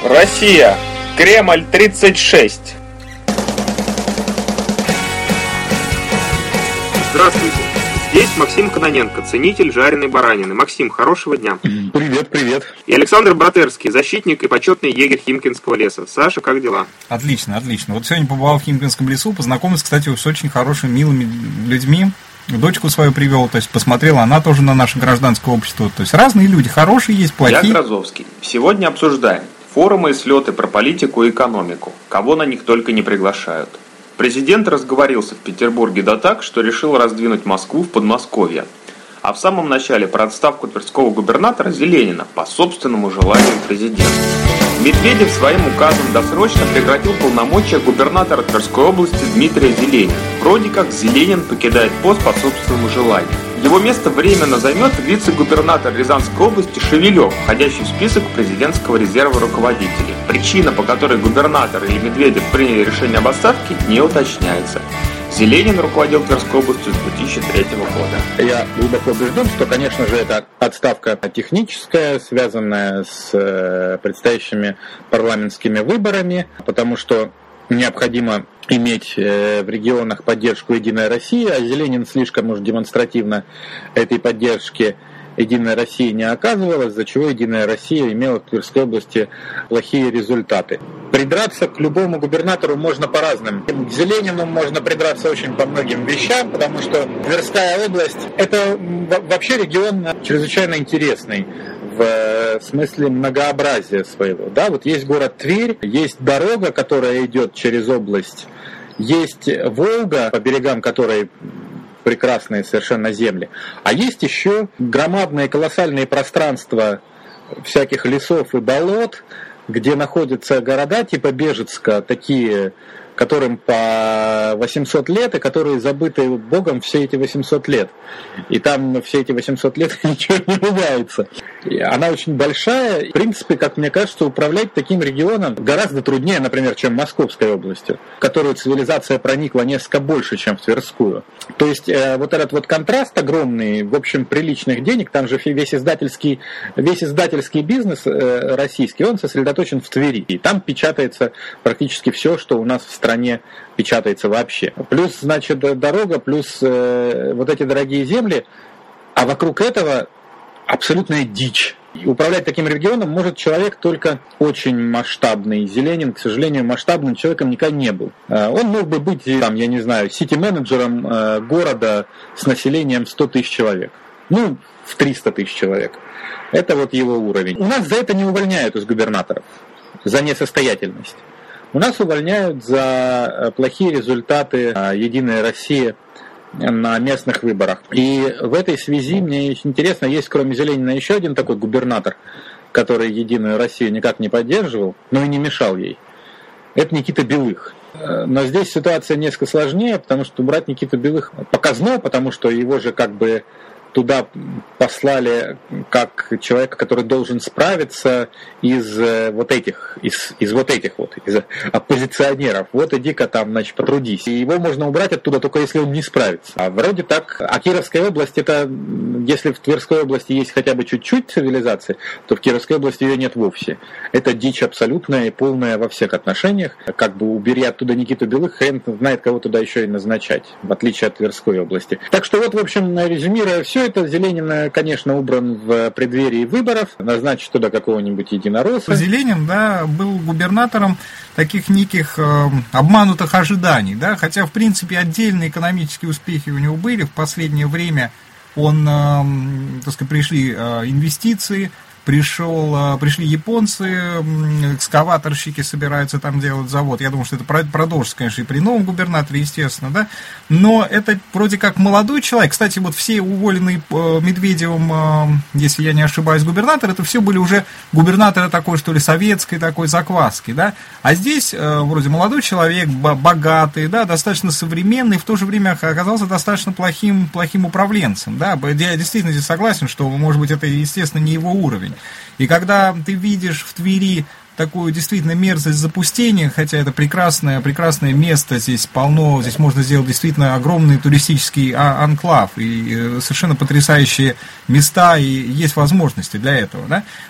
Россия. Кремль 36. Здравствуйте. Здесь Максим Кононенко, ценитель жареной баранины. Максим, хорошего дня. Привет, привет. И Александр Братерский, защитник и почетный егерь Химкинского леса. Саша, как дела? Отлично, отлично. Вот сегодня побывал в Химкинском лесу, познакомился, кстати, с очень хорошими, милыми людьми. Дочку свою привел, то есть посмотрела она тоже на наше гражданское общество. То есть разные люди, хорошие есть, плохие. Я Грозовский. Сегодня обсуждаем форумы и слеты про политику и экономику. Кого на них только не приглашают. Президент разговорился в Петербурге да так, что решил раздвинуть Москву в Подмосковье. А в самом начале про отставку тверского губернатора Зеленина по собственному желанию президента. Медведев своим указом досрочно прекратил полномочия губернатора Тверской области Дмитрия Зеленина. Вроде как Зеленин покидает пост по собственному желанию. Его место временно займет вице-губернатор Рязанской области Шевелев, входящий в список президентского резерва руководителей. Причина, по которой губернатор или Медведев приняли решение об отставке, не уточняется. Зеленин руководил Тверской областью с 2003 года. Я глубоко убежден, что, конечно же, это отставка техническая, связанная с предстоящими парламентскими выборами, потому что необходимо иметь в регионах поддержку «Единая Россия», а Зеленин слишком уж демонстративно этой поддержки «Единая Россия» не оказывала, из-за чего «Единая Россия» имела в Тверской области плохие результаты. Придраться к любому губернатору можно по-разному. К Зеленину можно придраться очень по многим вещам, потому что Тверская область – это вообще регион чрезвычайно интересный в смысле многообразия своего. Да, вот есть город Тверь, есть дорога, которая идет через область, есть Волга, по берегам которой прекрасные совершенно земли. А есть еще громадные колоссальные пространства всяких лесов и болот, где находятся города типа Бежецка, такие, которым по 800 лет, и которые забыты Богом все эти 800 лет. И там все эти 800 лет ничего не меняется. И она очень большая. В принципе, как мне кажется, управлять таким регионом гораздо труднее, например, чем Московской областью, в которую цивилизация проникла несколько больше, чем в Тверскую. То есть вот этот вот контраст огромный, в общем, приличных денег, там же весь издательский бизнес российский, он сосредоточен в Твери. И там печатается практически все, что у нас в стране печатается вообще. Плюс, значит, дорога, плюс вот эти дорогие земли, а вокруг этого абсолютная дичь. Управлять таким регионом может человек только очень масштабный. Зеленин, к сожалению, масштабным человеком никогда не был. Он мог бы быть, там, я не знаю, сити-менеджером города с населением 100 тысяч человек. Ну, в 300 тысяч человек. Это вот его уровень. У нас за это не увольняют из губернаторов, за несостоятельность. У нас увольняют за плохие результаты «Единая Россия» на местных выборах. И в этой связи мне интересно, есть кроме Зеленина еще один такой губернатор, который «Единую Россию» никак не поддерживал, но и не мешал ей. Это Никита Белых. Но здесь ситуация несколько сложнее, потому что брать Никиту Белых показно, потому что его же как бы туда послали как человека, который должен справиться из оппозиционеров. Вот иди-ка там, значит, потрудись. И его можно убрать оттуда только если он не справится. А вроде так, а Кировская область, это, если в Тверской области есть хотя бы чуть-чуть цивилизации, то в Кировской области ее нет вовсе. Это дичь абсолютная и полная во всех отношениях. Как бы убери оттуда Никиту Белых, хрен знает, кого туда еще и назначать, в отличие от Тверской области. Так что вот, в общем, резюмируя все это, Зеленин, конечно, убран в преддверии выборов, назначить туда какого-нибудь единоросса. Зеленин, да, был губернатором таких неких обманутых ожиданий, да, хотя, в принципе, отдельные экономические успехи у него были. В последнее время так сказать, пришли инвестиции, пришли японцы, экскаваторщики собираются там делать завод. Я думаю, что это продолжится, конечно, и при новом губернаторе, естественно, да. Но это вроде как молодой человек. Кстати, вот все уволенные Медведевым, если я не ошибаюсь, губернаторы, это все были уже губернаторы такой, что ли, советской такой закваски, да. А здесь вроде молодой человек, богатый, да, достаточно современный, в то же время оказался достаточно плохим управленцем, да. Я действительно здесь согласен, что, может быть, это, естественно, не его уровень. И когда ты видишь в Твери такую действительно мерзость запустения, хотя это прекрасное место, здесь полно, здесь можно сделать действительно огромный туристический анклав, и совершенно потрясающие места, и есть возможности для этого, да?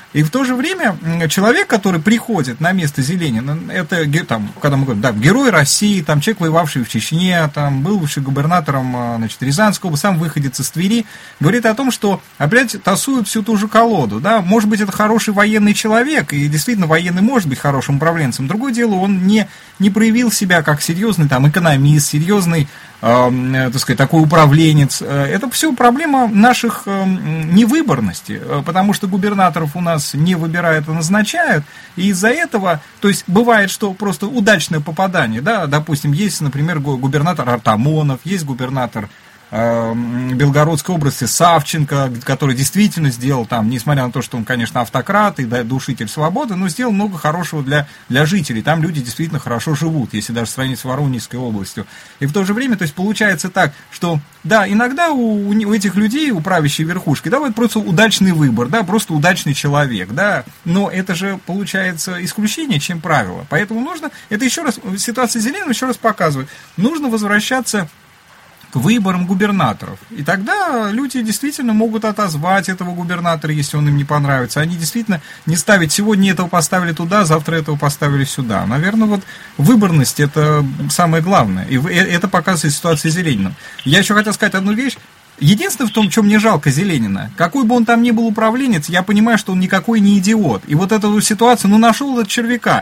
И в то же время человек, который приходит на место Зеленина, это, там, когда мы говорим, да, герой России, там, человек, воевавший в Чечне, там, бывший губернатором, значит, Рязанской области, сам выходец из Твери, говорит о том, что опять тасуют всю ту же колоду, да, может быть, это хороший военный человек, и действительно военный может быть хорошим управленцем. Другое дело, он не проявил себя как серьезный там экономист, серьезный, так сказать, такой управленец. Это все проблема наших невыборности, потому что губернаторов у нас не выбирают, а назначают, и из-за этого, то есть бывает, что просто удачное попадание, да, допустим, есть, например, губернатор Артамонов, есть губернатор Белгородской области Савченко, который действительно сделал там, несмотря на то, что он, конечно, автократ и душитель свободы, но сделал много хорошего для жителей. Там люди действительно хорошо живут, если даже сравнить с Воронежской областью. И в то же время, то есть получается так, что, да, иногда у этих людей, у правящей верхушки, да, вот просто удачный выбор, да, просто удачный человек, да, но это же получается исключение, чем правило. Поэтому нужно, это еще раз, ситуация Зеленина еще раз показывает, нужно возвращаться к выборам губернаторов. И тогда люди действительно могут отозвать этого губернатора, если он им не понравится. Они действительно не ставят, сегодня этого поставили туда, завтра этого поставили сюда. Наверное, вот выборность — это самое главное. И это показывает ситуация с Зелениным. Я еще хотел сказать одну вещь. Единственное в том, чем мне жалко Зеленина, какой бы он там ни был управленец, я понимаю, что он никакой не идиот. И вот эту ситуацию, нашел этот червяка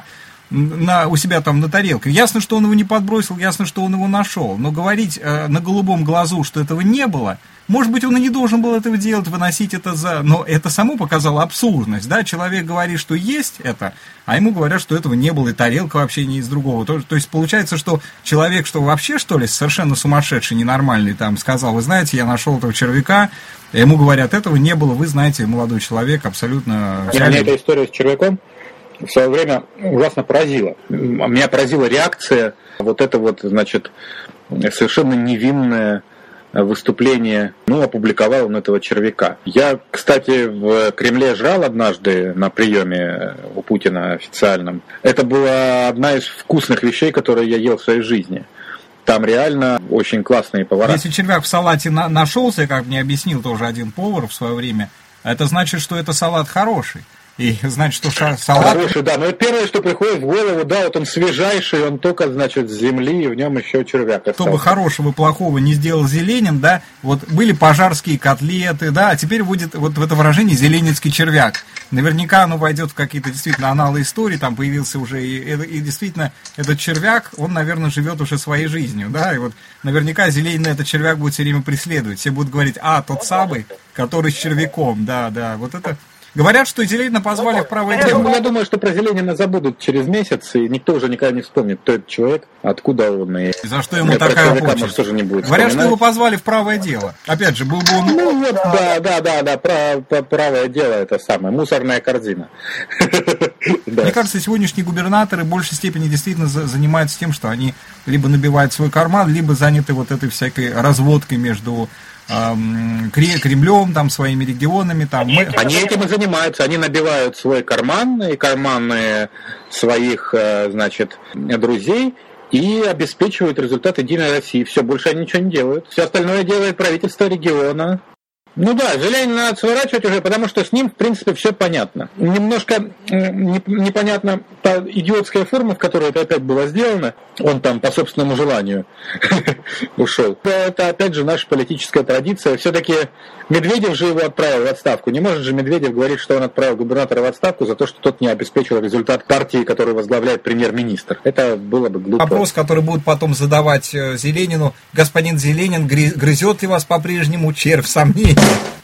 у себя там на тарелке. Ясно, что он его не подбросил, ясно, что он его нашел. Но говорить на голубом глазу, что этого не было, может быть, он и не должен был этого делать, выносить это за... Но это само показало абсурдность, да? Человек говорит, что есть это, а ему говорят, что этого не было, и тарелка вообще не из другого. То есть получается, что человек, что вообще, что ли, совершенно сумасшедший, ненормальный, там, сказал, вы знаете, я нашел этого червяка, и ему говорят, этого не было, вы знаете, молодой человек, абсолютно... Меня эта история с червяком в свое время ужасно поразила. Меня поразила реакция, вот это вот, значит, совершенно невинное выступление, опубликовал он этого червяка. Я, кстати, в Кремле жрал однажды на приеме у Путина официальном. Это была одна из вкусных вещей, которые я ел в своей жизни. Там реально очень классные повара. Если червяк в салате нашелся, как мне объяснил тоже один повар в свое время, это значит, что это салат хороший. И значит, что салат... Хороший, да, но первое, что приходит в голову, да, вот он свежайший, он только, значит, с земли, и в нем еще червяк остался. Чтобы хорошего и плохого не сделал Зеленин, да, вот были пожарские котлеты, да, а теперь будет вот в это выражение зеленинский червяк. Наверняка оно войдет в какие-то действительно аналы истории, там появился уже, и действительно этот червяк, он, наверное, живет уже своей жизнью, да, и вот наверняка Зеленина этот червяк будет все время преследовать. Все будут говорить, тот самый, который с червяком, да, вот это... Говорят, что Зеленина позвали в правое дело. Я думаю, что про Зеленина забудут через месяц, и никто уже никогда не вспомнит, кто этот человек, откуда он. И за что ему такая почесть. Говорят, что его позвали в правое дело. Опять же, был бы он... Да, правое дело, это самое, мусорная корзина. Мне кажется, сегодняшние губернаторы в большей степени действительно занимаются тем, что они либо набивают свой карман, либо заняты вот этой всякой разводкой между... Кремлем, там, своими регионами. Там. Они этим и занимаются, они набивают свой карман и карманы своих, значит, друзей и обеспечивают результат Единой России. Все, больше они ничего не делают. Все остальное делает правительство региона. Зеленина надо сворачивать уже, потому что с ним, в принципе, все понятно. Немножко непонятна та идиотская форма, в которой это опять было сделано. Он там по собственному желанию ушел. Это, опять же, наша политическая традиция. Все-таки Медведев же его отправил в отставку. Не может же Медведев говорить, что он отправил губернатора в отставку за то, что тот не обеспечил результат партии, которую возглавляет премьер-министр. Это было бы глупо. Вопрос, который будут потом задавать Зеленину. Господин Зеленин, грызет ли вас по-прежнему червь сомнений?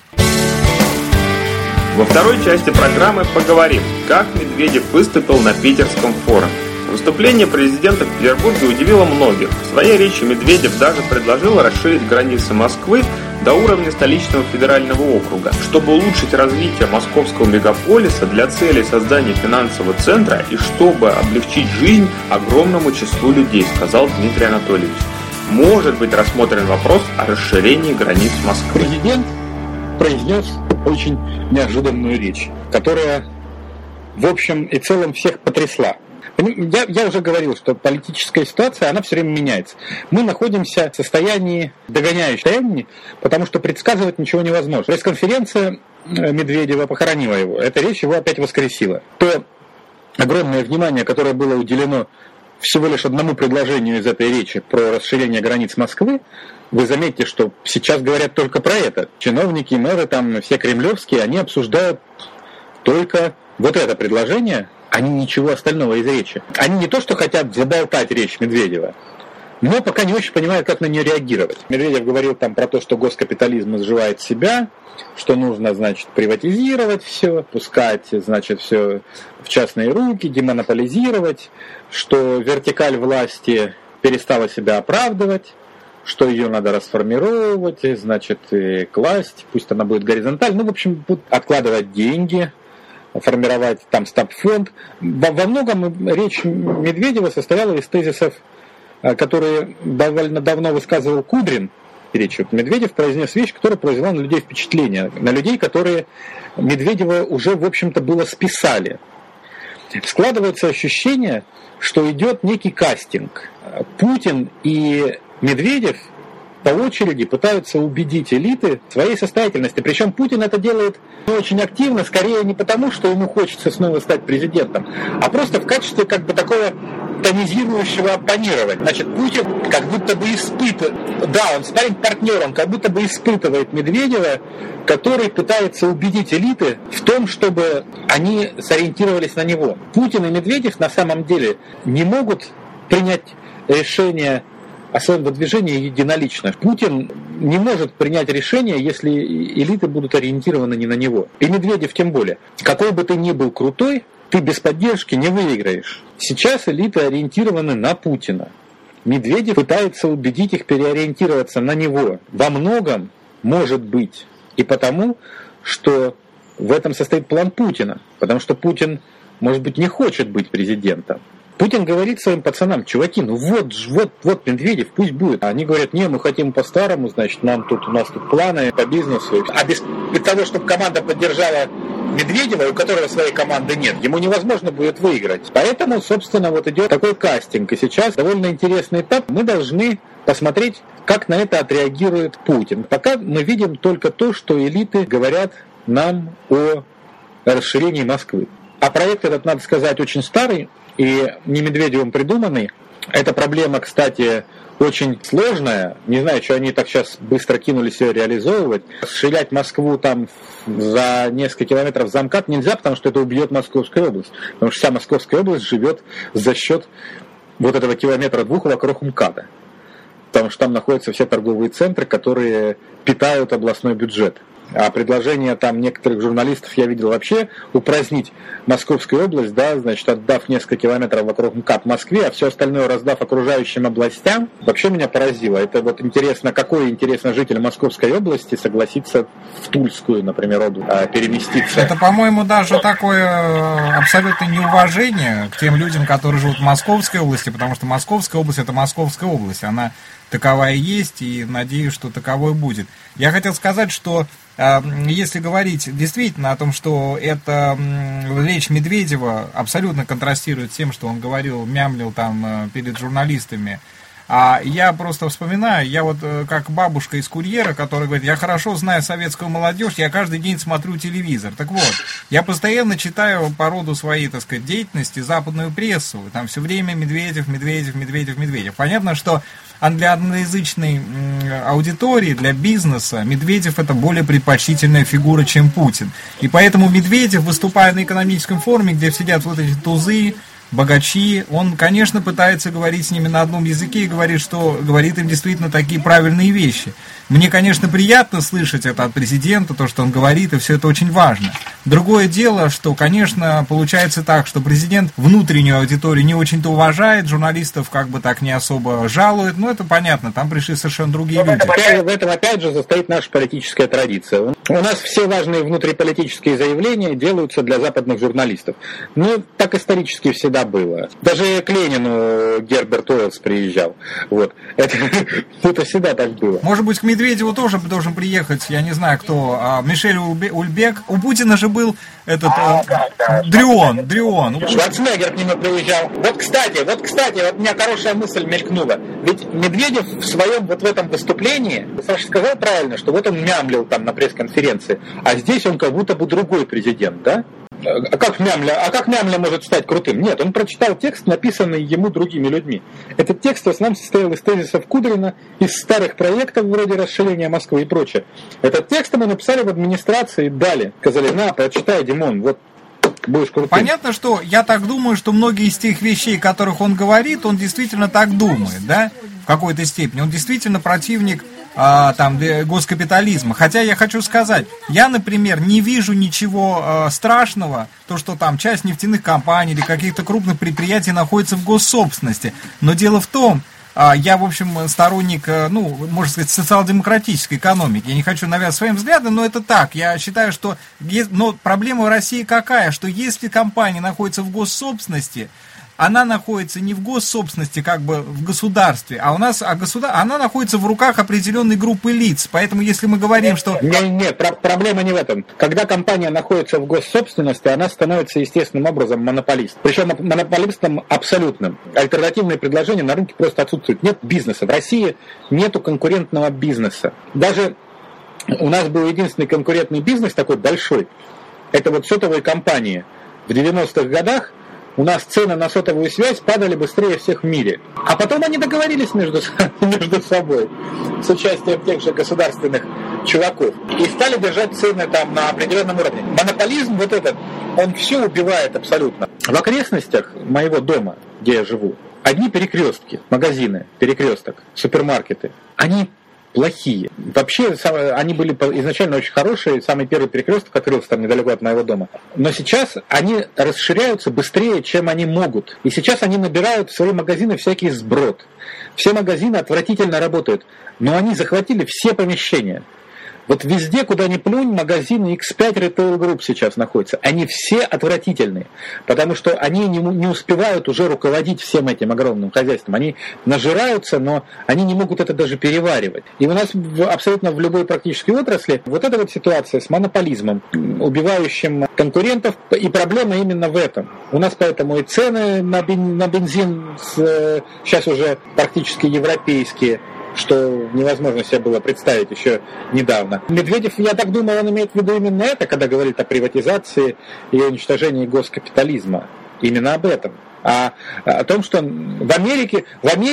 Во второй части программы поговорим, как Медведев выступил на Питерском форуме. Выступление президента в Петербурге удивило многих. В своей речи Медведев даже предложил расширить границы Москвы до уровня столичного федерального округа, чтобы улучшить развитие московского мегаполиса для целей создания финансового центра и чтобы облегчить жизнь огромному числу людей, сказал Дмитрий Анатольевич. Может быть рассмотрен вопрос о расширении границ Москвы. Президент произнес очень неожиданную речь, которая в общем и целом всех потрясла. Я уже говорил, что политическая ситуация, она все время меняется. Мы находимся в состоянии догоняющего состояния, потому что предсказывать ничего невозможно. Пресс-конференция Медведева похоронила его, эта речь его опять воскресила. То огромное внимание, которое было уделено всего лишь одному предложению из этой речи про расширение границ Москвы, вы заметите, что сейчас говорят только про это. Чиновники, мэры, там все кремлевские, они обсуждают только вот это предложение, они ничего остального из речи. Они не то, что хотят заболтать речь Медведева, но пока не очень понимают, как на нее реагировать. Медведев говорил там про то, что госкапитализм изживает себя, что нужно, значит, приватизировать все, пускать, значит, все в частные руки, демонополизировать, что вертикаль власти перестала себя оправдывать, что ее надо расформировать, значит, и класть, пусть она будет горизонтальной, ну, в общем, откладывать деньги, формировать там стабфонд. Во многом речь Медведева состояла из тезисов, которые довольно давно высказывал Кудрин. Речь. Медведев произнес вещь, которая произвела на людей впечатление, на людей, которые Медведева уже, в общем-то, было списали. Складывается ощущение, что идет некий кастинг. Путин и Медведев по очереди пытаются убедить элиты в своей состоятельности. Причем Путин это делает очень активно, скорее не потому, что ему хочется снова стать президентом, а просто в качестве как бы такого тонизирующего оппонирования. Значит, Путин как будто бы испытывает, да, он спарринг-партнер, он как будто бы испытывает Медведева, который пытается убедить элиты в том, чтобы они сориентировались на него. Путин и Медведев на самом деле не могут принять решение о своем выдвижении единолично. Путин не может принять решение, если элиты будут ориентированы не на него. И Медведев тем более. Какой бы ты ни был крутой, ты без поддержки не выиграешь. Сейчас элиты ориентированы на Путина. Медведев пытается убедить их переориентироваться на него. Во многом, может быть, и потому, что в этом состоит план Путина. Потому что Путин, может быть, не хочет быть президентом. Путин говорит своим пацанам: чуваки, ну вот Медведев, пусть будет. А они говорят: не, мы хотим по-старому, значит, у нас тут планы по бизнесу. А без того, чтобы команда поддержала Медведева, у которого своей команды нет, ему невозможно будет выиграть. Поэтому, собственно, вот идет такой кастинг. И сейчас довольно интересный этап. Мы должны посмотреть, как на это отреагирует Путин. Пока мы видим только то, что элиты говорят нам о расширении Москвы. А проект этот, надо сказать, очень старый и не Медведевым придуманный. Эта проблема, кстати, очень сложная. Не знаю, что они так сейчас быстро кинулись ее реализовывать. Расширять Москву там за несколько километров за МКАД нельзя, потому что это убьет Московскую область. Потому что вся Московская область живет за счет вот этого километра-двух вокруг МКАДа. Потому что там находятся все торговые центры, которые питают областной бюджет. А предложение там некоторых журналистов я видел вообще упразднить Московскую область, да, значит, отдав несколько километров вокруг МКАД Москве, а все остальное раздав окружающим областям, вообще меня поразило. Это вот интересно, какой житель Московской области согласится в Тульскую, например, область переместиться. Это, по-моему, даже такое абсолютное неуважение к тем людям, которые живут в Московской области, потому что Московская область — это Московская область, она таковая есть, и надеюсь, что таковой будет. Я хотел сказать, что если говорить действительно о том, что эта речь Медведева абсолютно контрастирует с тем, что он говорил, мямлил там перед журналистами, а я просто вспоминаю, я вот как бабушка из «Курьера», которая говорит: я хорошо знаю советскую молодежь, я каждый день смотрю телевизор. Так вот, я постоянно читаю по роду своей, так сказать, деятельности западную прессу, там все время Медведев. Понятно, что для англоязычной аудитории, для бизнеса, Медведев — это более предпочтительная фигура, чем Путин. И поэтому Медведев, выступая на экономическом форуме, где сидят вот эти тузы, богачи, он, конечно, пытается говорить с ними на одном языке и говорит им действительно такие правильные вещи. Мне, конечно, приятно слышать это от президента, то, что он говорит, и все это очень важно. Другое дело, что, конечно, получается так, что президент внутреннюю аудиторию не очень-то уважает, журналистов как бы так не особо жалует, но это понятно, там пришли совершенно другие люди. В этом опять же состоит наша политическая традиция. У нас все важные внутриполитические заявления делаются для западных журналистов. Ну, так исторически всегда всегда было. Даже к Ленину Герберт Уэллс приезжал. Вот. Это всегда так было. Может быть, к Медведеву тоже должен приехать, я не знаю кто, Мишель Ульбек. У Путина же был этот Дрюон. Шварценеггер к нему приезжал. Вот, кстати, у меня хорошая мысль мелькнула. Ведь Медведев в своем вот в этом выступлении, Саша сказал правильно, что вот он мямлил там на пресс-конференции, а здесь он как будто бы другой президент, да? А как мямля может стать крутым? Нет, он прочитал текст, написанный ему другими людьми. Этот текст в основном состоял из тезисов Кудрина, из старых проектов вроде расширения Москвы и прочее. Этот текст ему написали в администрации и дали. Сказали, на, прочитай, Димон, вот будешь крутым. Понятно, что я так думаю, что многие из тех вещей, о которых он говорит, он действительно так думает, да? В какой-то степени. Он действительно противник госкапитализма. Хотя я хочу сказать, я, например, не вижу ничего страшного, то, что там часть нефтяных компаний или каких-то крупных предприятий находится в госсобственности. Но дело в том, я, в общем, сторонник, можно сказать, социал-демократической экономики. Я не хочу навязывать своим взглядом, но это так. Я считаю, что... Но проблема в России какая? Что если компания находится в госсобственности, она находится не в госсобственности, как бы в государстве, а она находится в руках определенной группы лиц. Поэтому, если мы говорим, что... Нет, проблема не в этом. Когда компания находится в госсобственности, она становится естественным образом монополистом. Причем монополистом абсолютным. Альтернативные предложения на рынке просто отсутствуют. Нет бизнеса. В России нету конкурентного бизнеса. Даже у нас был единственный конкурентный бизнес такой большой. Это вот сотовые компании. В 90-х годах у нас цены на сотовую связь падали быстрее всех в мире. А потом они договорились между собой с участием тех же государственных чуваков и стали держать цены там на определенном уровне. Монополизм вот этот, он все убивает абсолютно. В окрестностях моего дома, где я живу, одни перекрестки, магазины, перекресток, супермаркеты, они плохие. Вообще, они были изначально очень хорошие. Самый первый перекресток открылся там недалеко от моего дома. Но сейчас они расширяются быстрее, чем они могут. И сейчас они набирают в свои магазины всякий сброд. Все магазины отвратительно работают. Но они захватили все помещения. Вот везде, куда ни плюнь, магазины X5 Retail Group сейчас находятся. Они все отвратительные, потому что они не успевают уже руководить всем этим огромным хозяйством. Они нажираются, но они не могут это даже переваривать. И у нас абсолютно в любой практической отрасли вот эта вот ситуация с монополизмом, убивающим конкурентов, и проблема именно в этом. У нас поэтому и цены на бензин сейчас уже практически европейские, что невозможно себе было представить еще недавно. Медведев, я так думаю, он имеет в виду именно это, когда говорит о приватизации и уничтожении госкапитализма. Именно об этом. А о том, что в Америке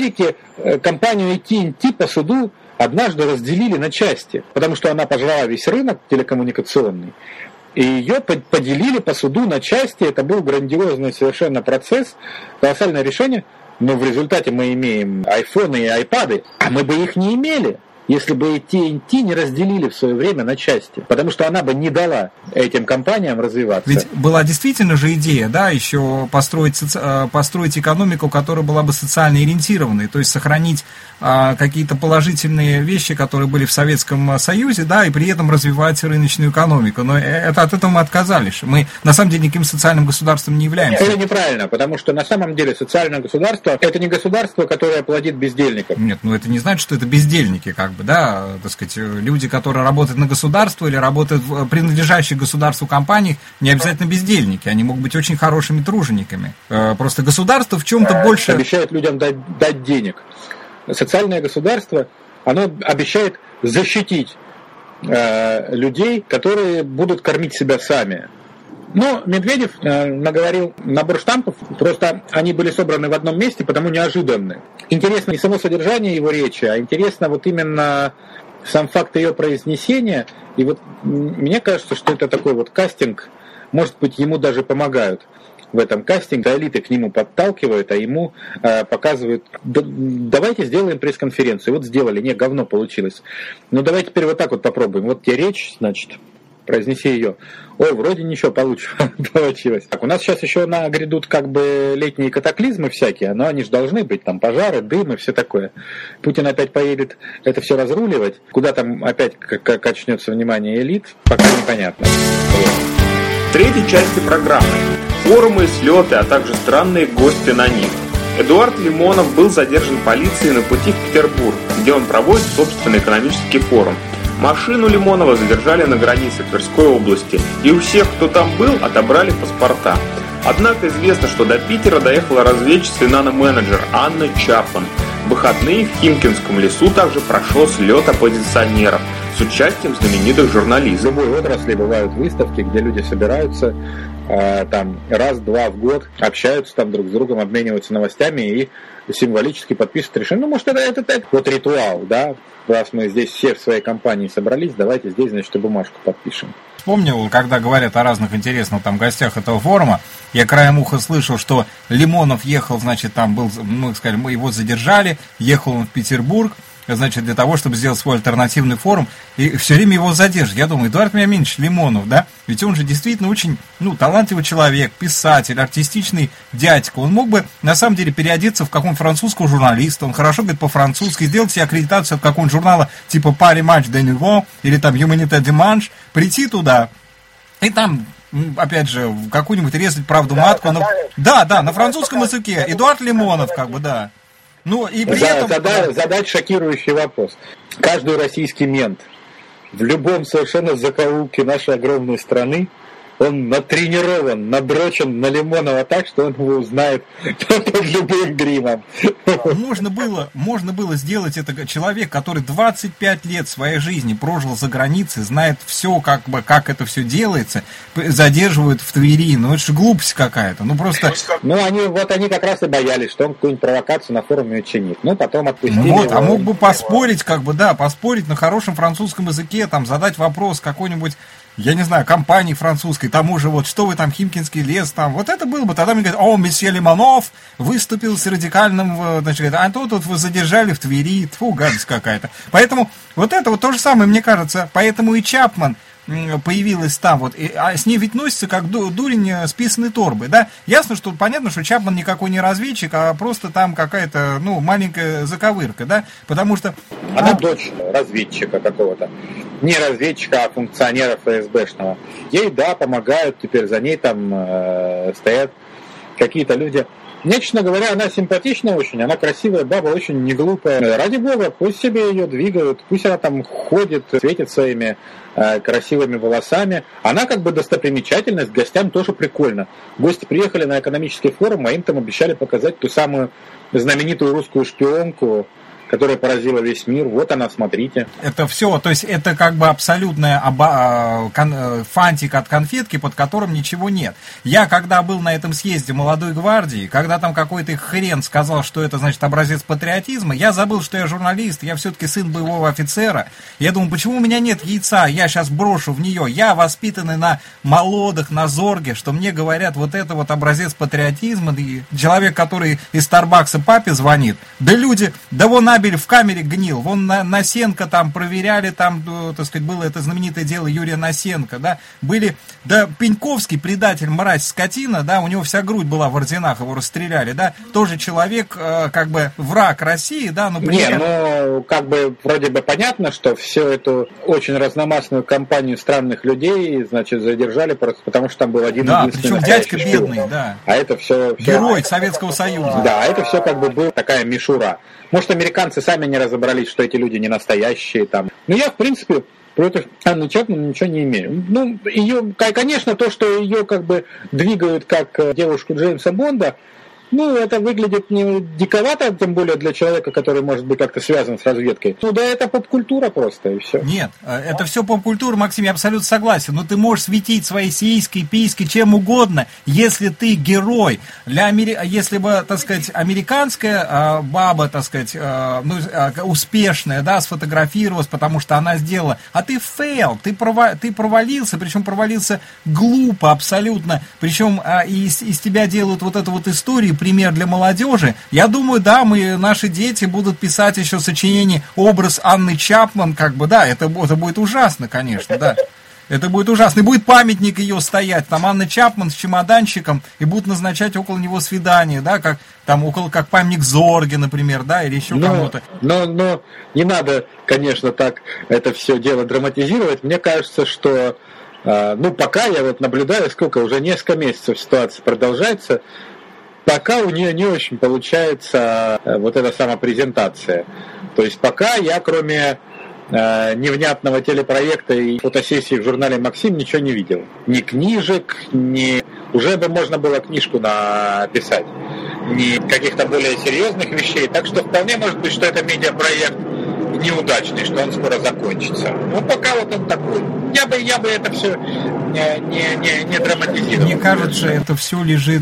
компанию AT&T по суду однажды разделили на части, потому что она пожрала весь рынок телекоммуникационный. И ее поделили по суду на части. Это был грандиозный совершенно процесс, колоссальное решение. Но в результате мы имеем айфоны и айпады, а мы бы их не имели, если бы AT&T не разделили в свое время на части, потому что она бы не дала этим компаниям развиваться. Ведь была действительно же идея, да, еще построить экономику, которая была бы социально ориентированной, то есть сохранить какие-то положительные вещи, которые были в Советском Союзе, да, и при этом развивать рыночную экономику. Но от этого мы отказались. Мы на самом деле никаким социальным государством не являемся. Это неправильно, потому что на самом деле социальное государство — это не государство, которое плодит бездельников. Нет, это не значит, что это бездельники, как бы, да, так сказать, люди, которые работают на государство или работают в принадлежащих государству компаниях, не обязательно бездельники, они могут быть очень хорошими тружениками. Просто государство в чем-то больше... Обещают людям дать денег. Социальное государство, оно обещает защитить людей, которые будут кормить себя сами. Но Медведев наговорил набор штампов, просто они были собраны в одном месте, потому неожиданны. Интересно не само содержание его речи, а интересно вот именно сам факт ее произнесения. И вот мне кажется, что это такой вот кастинг, может быть, ему даже помогают в этом кастинге. Элиты к нему подталкивают, а ему показывают: давайте сделаем пресс-конференцию. Вот сделали, не, говно получилось. Ну давай теперь вот так вот попробуем. Вот тебе речь, значит, произнеси ее. О, вроде ничего получилось. Так, у нас сейчас еще грядут как бы летние катаклизмы всякие, но они же должны быть, там пожары, дым и все такое. Путин опять поедет это все разруливать. Куда там опять качнется внимание элит, пока непонятно. В третьей части программы Форумы и слеты, а также странные гости на них. Эдуард Лимонов был задержан полицией на пути в Петербург, где он проводит собственный экономический форум. Машину Лимонова задержали на границе Тверской области, и у всех, кто там был, отобрали паспорта. Однако известно, что до Питера доехала разведчица и наноменеджер Анна Чапман. В выходные в Химкинском лесу также прошел слет оппозиционеров с участием знаменитых журналистов. В любой отрасли бывают выставки, где люди собираются там раз-два в год, общаются там друг с другом, обмениваются новостями и символически подписывают решение. Ну, может, это вот ритуал, да? Раз мы здесь все в своей компании собрались, давайте здесь, значит, и бумажку подпишем. Вспомнил, когда говорят о разных интересных там гостях этого форума, я краем уха слышал, что Лимонов ехал, значит, там был, мы скажем, мы его задержали, ехал он в Петербург, значит, для того, чтобы сделать свой альтернативный форум, и все время его задержат. Я думаю, Эдуард Вениаминович Лимонов, да, ведь он же действительно очень, талантливый человек, писатель, артистичный дядька. Он мог бы, на самом деле, переодеться в какого-нибудь французского журналиста, он хорошо говорит по-французски, сделать себе аккредитацию от какого-нибудь журнала типа Paris Match de Nouveau или там Humanité Dimanche, прийти туда и там, опять же, какую-нибудь резать правду матку. Да, на французском языке. Эдуард Лимонов, как бы, да. Ну, и при этом... Задать шокирующий вопрос. Каждый российский мент в любом совершенно закоулке нашей огромной страны, он натренирован, надрочен на Лимонова так, что он его узнает под любым гримом. Можно было сделать это. Человек, который 25 лет своей жизни прожил за границей, знает все, как это все делается, задерживают в Твери. Ну, это же глупость какая-то. Просто... Они как раз и боялись, что он какую-нибудь провокацию на форуме учинит. Потом отпустили его. А мог бы поспорить, поспорить на хорошем французском языке, там, задать вопрос какой-нибудь, я не знаю, компании французской, тому же, что вы там, Химкинский лес, там, вот это было бы, тогда мне говорят, месье Лимонов выступил с радикальным, значит, а тут вы задержали в Твери, тьфу, гадость какая-то. Поэтому вот это вот то же самое, мне кажется, поэтому и Чапман появилась там, а с ней ведь носится как дурень с писаной торбой, да? Ясно, что понятно, что Чапман никакой не разведчик, а просто там какая-то, маленькая заковырка, да? Потому что... Она дочь разведчика какого-то. Не разведчика, а функционера ФСБшного. Ей, да, помогают, теперь за ней там стоят какие-то люди. Мне, честно говоря, она симпатична очень, она красивая баба, очень не глупая. Ради бога, пусть себе ее двигают, пусть она там ходит, светит своими красивыми волосами. Она как бы достопримечательность, гостям тоже прикольно. Гости приехали на экономический форум, а им там обещали показать ту самую знаменитую русскую шпионку, которая поразила весь мир. Вот она, смотрите. Это все, то есть это как бы абсолютная фантик от конфетки, под которым ничего нет. Я, когда был на этом съезде молодой гвардии, когда там какой-то хрен сказал, что это, значит, образец патриотизма, я забыл, что я журналист, я все-таки сын боевого офицера. Я думаю, почему у меня нет яйца? Я сейчас брошу в нее. Я воспитанный на молодах, на зорге, что мне говорят, вот это вот образец патриотизма. И человек, который из Старбакса папе звонит, да люди, да вон Абель в камере гнил, вон Насенко там проверяли, там, так сказать, было это знаменитое дело Юрия Насенко, да, были, да, Пеньковский, предатель, мразь, скотина, да, у него вся грудь была в орденах, его расстреляли, да, тоже человек, как бы, враг России, да, но... как бы, вроде бы понятно, что всю эту очень разномастную компанию странных людей, значит, задержали просто потому, что там был один единственный... Да, причем дядька бедный, да. А это все... Герой Советского Союза. Да, это все как бы была такая мишура. Может, американцы сами не разобрались, что эти люди не настоящие там. Но я, в принципе, против Анны Чапман ничего не имею. Ее, конечно, то, что ее как бы двигают как девушку Джеймса Бонда, это выглядит не диковато, тем более для человека, который может быть как-то связан с разведкой. Это поп-культура просто, и все. Нет, это все поп-культура, Максим, я абсолютно согласен. Но ты можешь светить своей сиськой, писькой, чем угодно, если ты герой. Если бы, так сказать, американская баба, так сказать, успешная, да, сфотографировалась, потому что она сделала, а ты фейл, ты провалился, причем провалился глупо абсолютно, причем из тебя делают вот эту вот историю, пример для молодежи. Я думаю, да, наши дети будут писать еще сочинение «Образ Анны Чапман», как бы, да, это будет ужасно, конечно, да. Это будет ужасно. И будет памятник ее стоять, там Анна Чапман с чемоданчиком, и будут назначать около него свидание, да, как памятник Зорге, например, да, или еще кому-то. Но не надо, конечно, так это все дело драматизировать. Мне кажется, что Пока я вот наблюдаю, сколько, уже несколько месяцев ситуация продолжается, пока у нее не очень получается вот эта самопрезентация. То есть пока я, кроме невнятного телепроекта и фотосессии в журнале «Максим», ничего не видел. Ни книжек, ни... Уже бы можно было книжку написать. Ни каких-то более серьезных вещей. Так что вполне может быть, что это медиапроект неудачный, что он скоро закончится. Пока вот он такой. Я бы это все не драматизировал. Мне кажется, это все лежит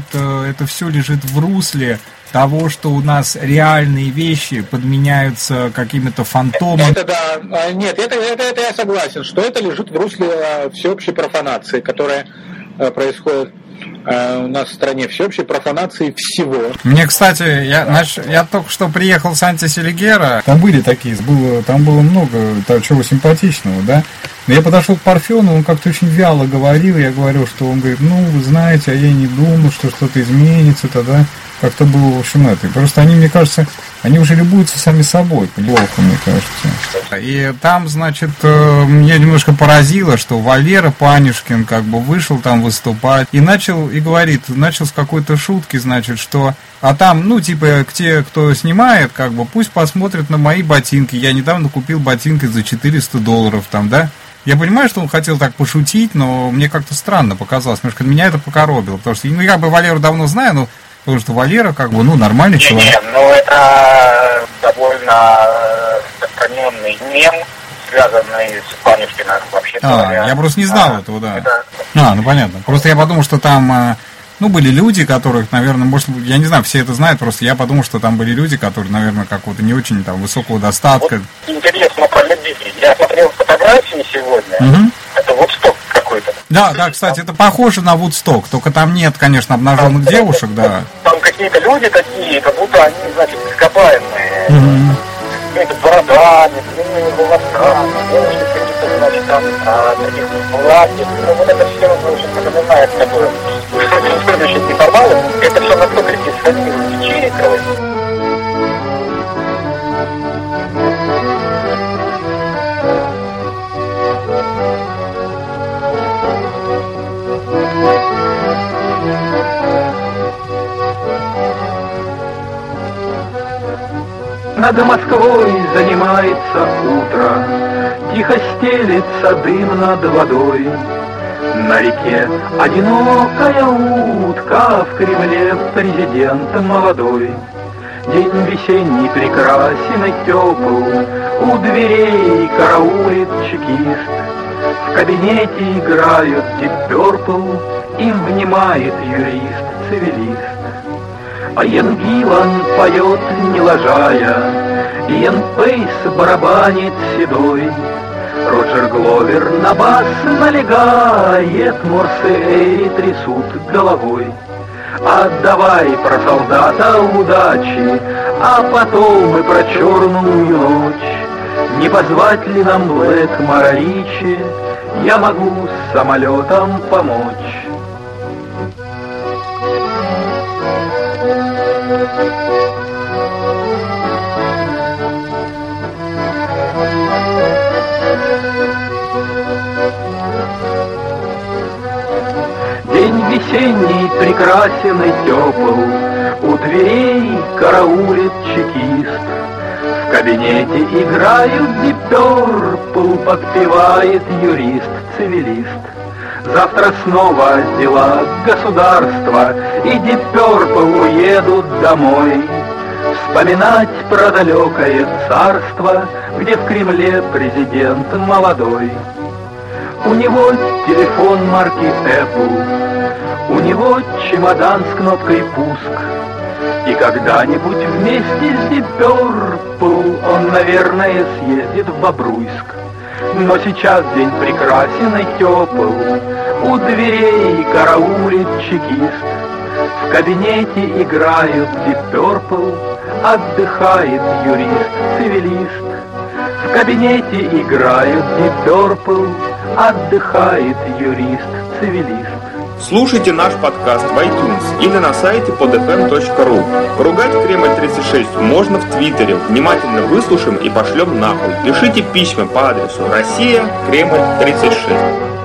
в русле того, что у нас реальные вещи подменяются какими-то фантомами. Это да. Нет, это я согласен, что это лежит в русле всеобщей профанации, которая происходит у нас в стране, всеобщей профанации всего. Мне, кстати, я только что приехал с Антиселигера. Там были такие, там было много чего симпатичного, да. Но я подошел к Парфену, он как-то очень вяло говорил. Я говорю, что он говорит, вы знаете, а я не думал, что что-то изменится тогда. Как-то было, в общем, это. И просто они, мне кажется, они уже любуются сами собой, плохо, мне кажется. И там, значит, меня немножко поразило, что Валера Панюшкин как бы вышел там выступать и начал с какой-то шутки, значит, что а там, те, кто снимает, как бы, пусть посмотрят на мои ботинки. Я недавно купил ботинки за $400 там, да. Я понимаю, что он хотел так пошутить, но мне как-то странно показалось. Немножко меня это покоробило, потому что, я бы Валеру давно знаю, но потому что Валера, как бы, нормальный человек. Это довольно распространенный мем, связанный с Панюшкиным, вообще говоря. Я просто не знал этого, да. Понятно. Просто я подумал, что там, были люди, которых, наверное, может быть, я не знаю, все это знают, просто я подумал, что там были люди, которые, наверное, какого-то не очень там высокого достатка. Вот интересно про людей. Я смотрел фотографии сегодня. Угу. Это Вудсток какой-то. Да, кстати, это похоже на Вудсток, только там нет, конечно, обнаженных девушек, да. Там какие-то люди такие, как будто они, значит, ископаемые. Угу. Какими-то бородами, длинными волосами, девушки какие-то, значит, там, таких платьев. Вот это все, в общем, напоминает такое. Следующий неформалы, это все настолько диссонирует с Чириковой. Над Москвой занимается утро, тихо стелется дым над водой. На реке одинокая утка, в Кремле президент молодой. День весенний прекрасен и тепл, у дверей караулит чекист. В кабинете играют Deep Purple, им внимает юрист-цивилист. А Ян Гиллан поет, не лажая, Ян Пейс барабанит седой. Роджер Гловер на бас налегает, Морсей трясут головой. Отдавай про солдата удачи, а потом и про черную ночь. Не позвать ли нам Блэкмора Ричи, я могу с самолетом помочь. День весенний прекрасен и тепл, у дверей караулит чекист. В кабинете играют Deep Purple, подпевает юрист-цивилист. Завтра снова дела государства, и Deep Purple уедут домой. Вспоминать про далекое царство, где в Кремле президент молодой. У него телефон марки Apple, у него чемодан с кнопкой пуск. И когда-нибудь вместе с Deep Purple он, наверное, съездит в Бобруйск. Но сейчас день прекрасен и тепл, у дверей караулит чекист. В кабинете играют Deep Purple, отдыхает юрист-цивилист. В кабинете играют Deep Purple, отдыхает юрист-цивилист. Слушайте наш подкаст в iTunes или на сайте podfm.ru. Поругать Кремль-36 можно в Твиттере. Внимательно выслушаем и пошлем нахуй. Пишите письма по адресу Россия, Кремль 36.